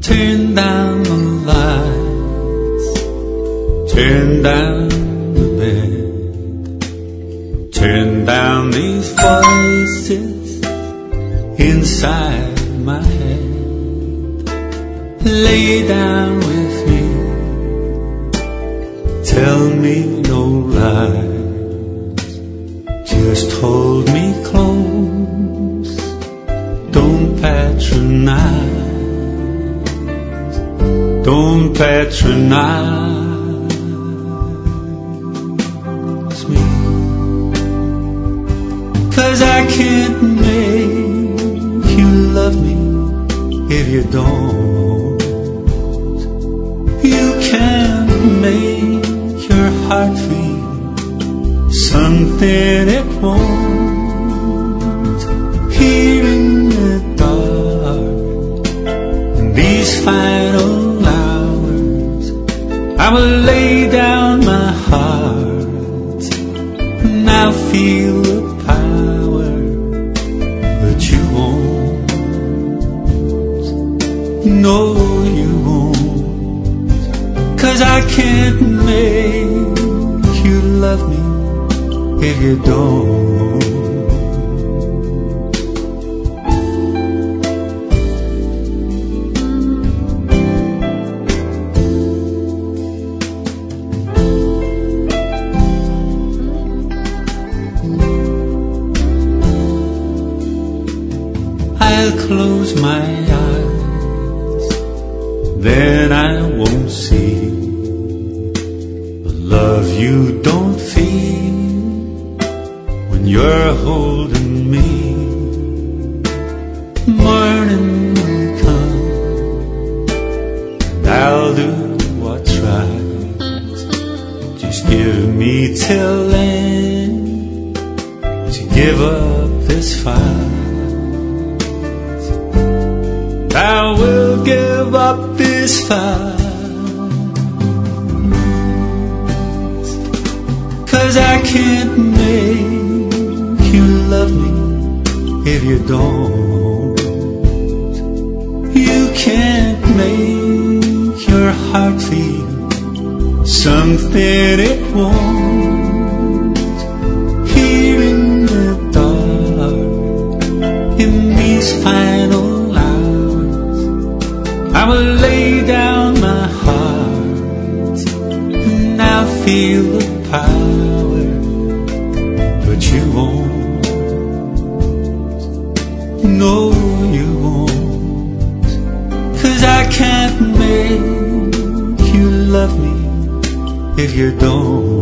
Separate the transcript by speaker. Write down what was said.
Speaker 1: Turn down the lights, turn down the bed, turn down these voices inside my head. Lay down with me, tell me no lies, just hold me close, don't patronize. Don't patronize me, 'cause I can't make you love me if you don't. You can't make your heart feel something it won't. Here in the dark, in these final I will lay down my heart, and I'll feel the power, but you won't. No, you won't, 'cause I can't make you love me if you don't. I'll close my eyes, then I won't see the love you don't feel when you're holding me. Morning will come, and I'll do what's right. Just give me till then to give up this fight. I will give up this fight, 'cause I can't make you love me if you don't. You can't make your heart feel something it won't. Here in the dark, in these final I will lay down my heart, and I'll feel the power, but you won't. No, you won't, 'cause I can't make you love me if you don't.